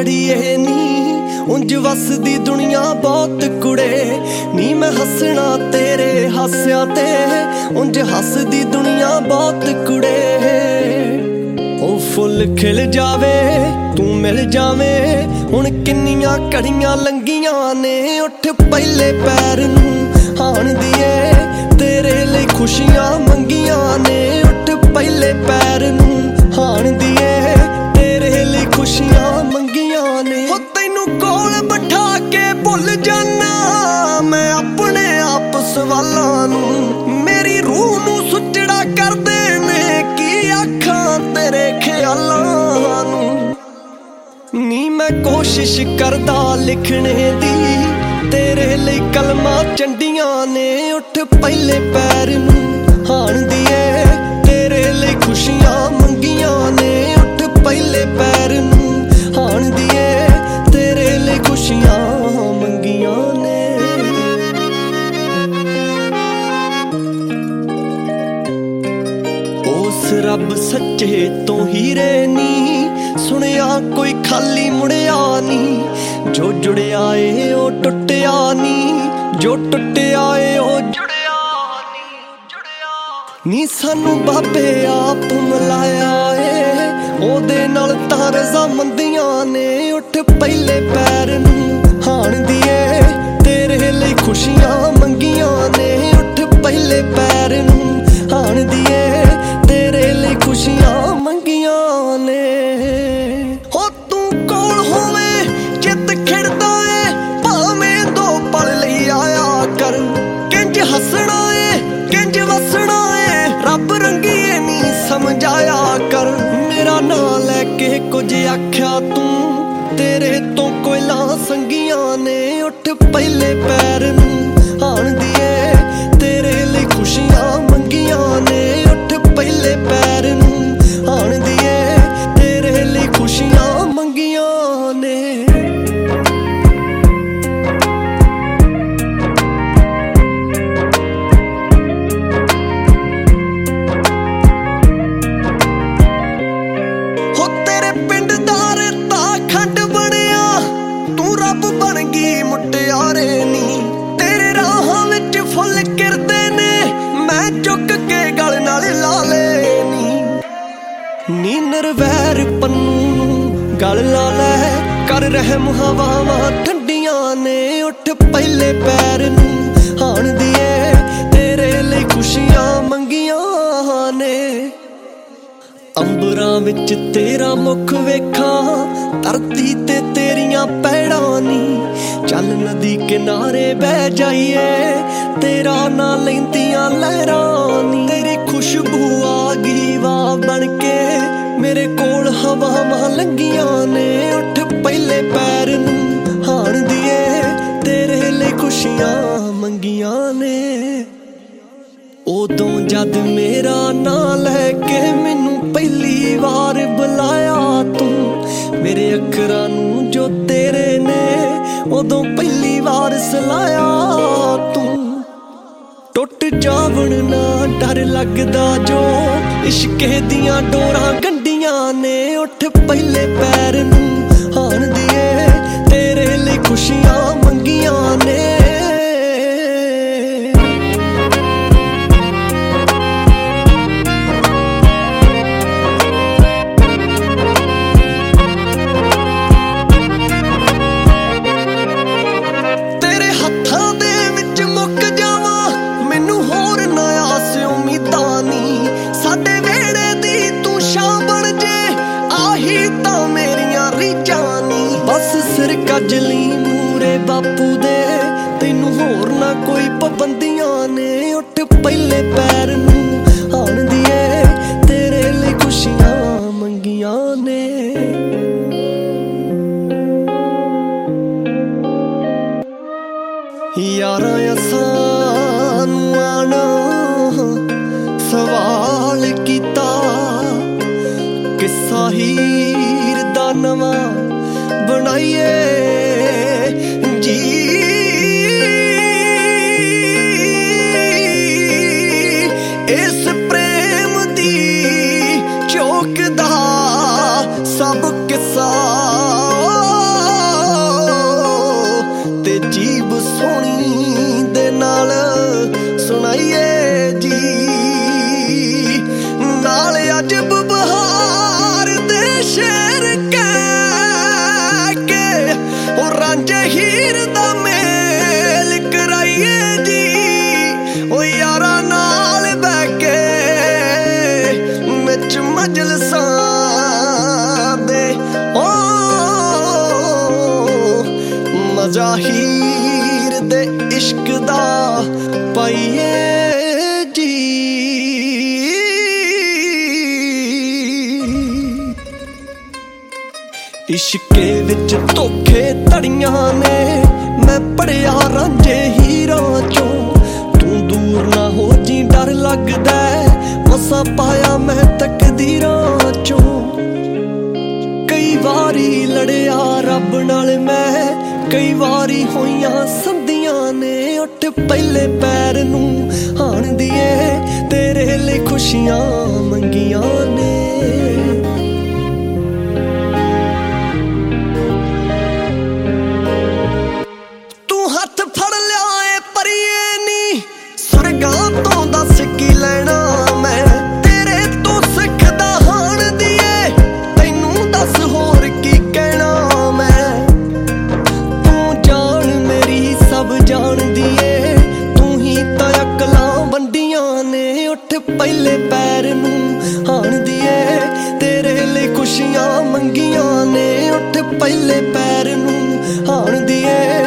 माड़ीए नी उंज वसदी दुनिया बहुत कुड़े नी। मैं हसना तेरे हास्या ते उंज हसदी दुनिया बहुत कुड़े। ओ फुल खिल जावे तू मिल जावे हुण किन्नियां घड़ियां लंघियां ने। उठ पहले पैर नूं हाण दिए तेरे लिए खुशियां मंगियां ने। उठ पहले पैर नूं हाण दिए तेरे लिए खुशियां मंगियां ने। हो तैनू कोल बिठा के भुल जाना मैं अपने आप सवालां नूं। मेरी रूह नूं सुचड़ा करदे ने की आखां तेरे ख्यालां नूं। नी मैं कोशिश करदा लिखने दी तेरे लिए कलमा चंडियां ने। उठ पहले पैर नूं हाण दिए तेरे लिए खुशियां मंगियां ने। उठ पहले पैर नूं हाण दिए तेरे लिए खुशियां मंगियां ने। उस रब सच्चे तो हीरे नी सुनिया कोई खाली मुड़िया नी। जो जुड़िया ए ओ टुटिया नी जो टुटिया ए ओ जुड़िया नी। सानू बाबे आप मिलाया ए ओदे नाल तां रज़ामंदियां ने। उठ पहले पैर नूं हाण दिए तेरे लिए खुशियां मंगियां ने। उठ पहले पैर नूं हाण दिए तेरे लिए खुशियां मंगियां ने। हो तू कोल होवे चित खिड़दा ए भावें दो पल लई आया कर। किंज हसना ए किंज वसना ए रब रंगीए नी समझाया कर। मेरा नां लैके कुछ आख्या तू तेरे तो कोयला संगियां ने। उठ पहले पैर नूं हाण दिए तेरे लिए खुशियां मंगियां ने। उठ पहले पैर नूं हाण दिए तेरे लिए खुशियां मंगियां ने। हो तेरे पिंड दा रेता खंड बनिया तू रब बन गई मुटियारे नी। तेरे राहां विच फुल किरदे ने मैं चुक के गल नाल ला लेनी। नी नरवैर पन्नू गल ला लै कर रहम हवावां ठंडियां ने। उठ पहले पैर नूं हाण दिए तेरे लिए खुशियां मंगियां ने। अंबरां विच तेरा मुख वेखां धरती ते तेरियां पैड़ां नी। चल नदी किनारे बह जाइए तेरा ना लैंदियां लहरां नी। तेरी खुशबू आ गई वाह बनके मेरे कोल हवावां लंघियां ने। उठ पहले पैर नूं हाण दिए तेरे लिए खुशियां मंगियां ने। उदों जद मेरा नां लैके मैनू पहली वार बुलाया तू मेरे अखरां नूं जो तेरे ने उदों पहली वार सलाया तू। टुट जावण ना डर लगदा जो इश्के दियां डोरां गंढियां ने। उठ पहले पैर नूं हाण दिए तेरे लिए खुशियां मंगियां ने। तेरे हत्थां दे विच मुक जावां मैनू होर ना आस उम्मीदां नी। साडे वेड़े दी तू शां बन जे आही तां मेरियां रीझां नी। बस सिर कजली मूरे बापू दे तैनू होर ना कोई पाबंदियां ने। उठ पहले पैर नूं हाण दिए तेरे लिए खुशियां मंगियां ने। यारां असां नूं आना सवाल कीता किस्सा हीर दा नवां बनाइए जी। इस प्रेम दी चौक दा सब किस्सा ਰਾਜਾ ਹੀਰ ਦੇ इश्क दा पाइए जी। इश्के विच धोखे धड़ियां ने मैं पढ़िया रांझे हीरां चों। तू दूर ना हो जी डर लगदा मसा पाया मैं तकदीरां चों। कई वारी लड़िया रब नाल मैं कई वारी होइयां संधियां ने। उठ पहले पैर नूं हाण दिए तेरे लिए खुशियां मंगियां ने। तू हथ फड़ लिया ए परिए नी स्वर्गां तों दस की लैणा मैं। तेरे तो सिखदा हाण दिए तैनूं दस होर की कहना मैं। सब जान दिए तू ही तो अकलां वंडियां ने। उठ पहले पैर नूं हाण दिए तेरे लिए खुशियां मंगियां ने। उठ पहले पैर नूं हाण दिए